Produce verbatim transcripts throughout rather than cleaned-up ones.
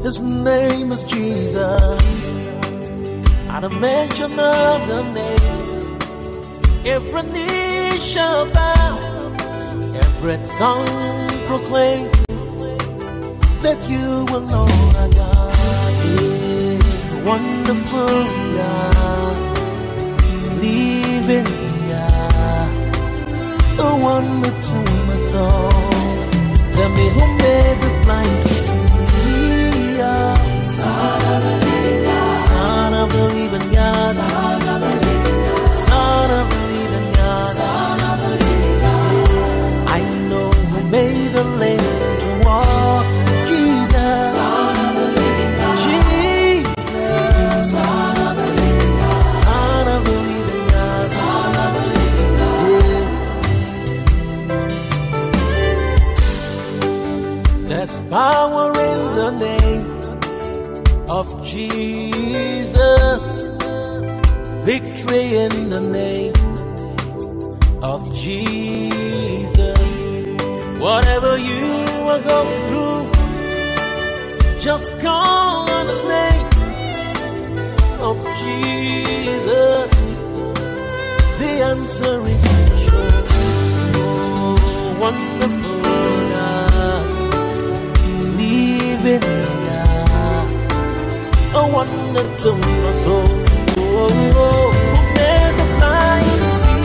His name is Jesus. At the mention of the name, every knee shall bow, every tongue proclaim that you alone are God. Yeah, wonderful God, living God, a wonder to my soul. Tell me who made the blind to see? Son of the living God, Son of the living God, Son of the living God, Son of the living God, Son of the living God. I know who made the lame to walk. Jesus, Son of the living God, Jesus, Son of the living God, Son of the living God, Son of the living God. Yeah. There's power in the name of Jesus, victory in the name of Jesus. Whatever you are going through, just call on the name of Jesus. The answer is sure. Oh, wonderful God, living God, a wonder to my soul. Oh, oh, who made the blind to see?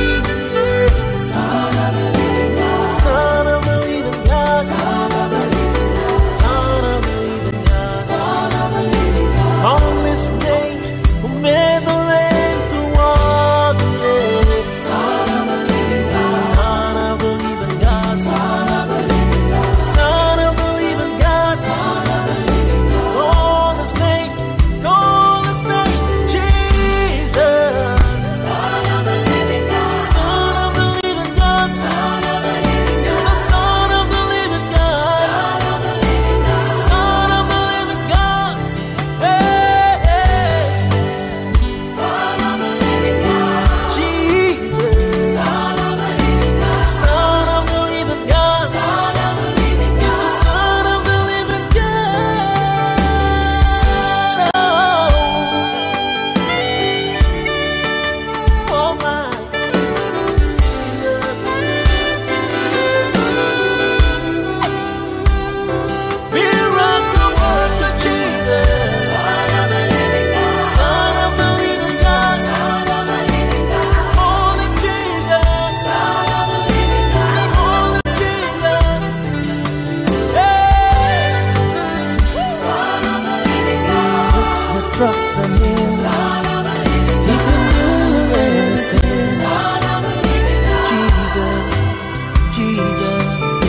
Son of the living God, Son of the living God, Son of the living God, Son of the living God, Son of the living God. On this name, who made the lame to walk? Yeah. Son of the living God, Son of the living God, Son of the living God, Son of the living God, Son of the living God. Oh, this name, oh, this name, Jesus. Son of the living God, Son of the living God, Son of the living God, the Son of the living God, Son of the living God, Son of the living God. Hey, hey. Son of the living God, Jesus. Son of the living God, Son of the living God, Son of the living God, is the Son of the living God. Oh, oh my Jesus. Miracle worker Jesus. Son of the living God, Son of the living God, Son of the living God. Holy Jesus, Son of the living God, Holy Jesus. Hey, Son of the living God. Put your trust in Him. Son of the living God. He can do anything. Son of the living God. Jesus, Jesus,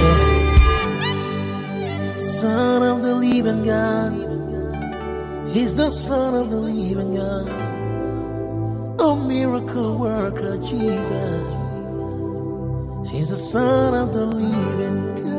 yeah. Son of the living God. He's the Son of the living God. A miracle worker, Jesus. He's the Son of the living God.